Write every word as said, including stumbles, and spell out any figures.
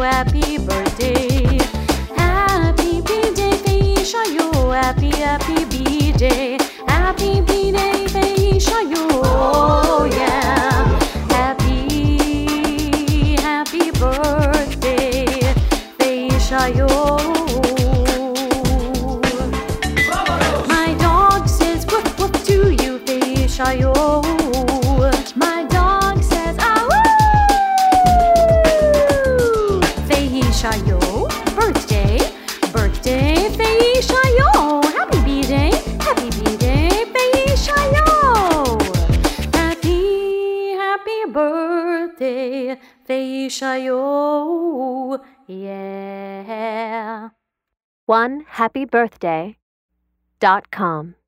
happy birthday. Happy B-Day, Feisha yo. Happy, happy B-Day. Happy B-Day, Feisha yo. Oh yeah. Happy, happy birthday, Feisha yo. My dog says woof woof to you, Feisha yo. My dog says ah woo. Feisha yo, birthday, birthday, Feisha yo. Happy B-Day, happy B-Day, Feisha yo. Happy, happy birthday, Feisha yo. Yeah. one happy birthday dot com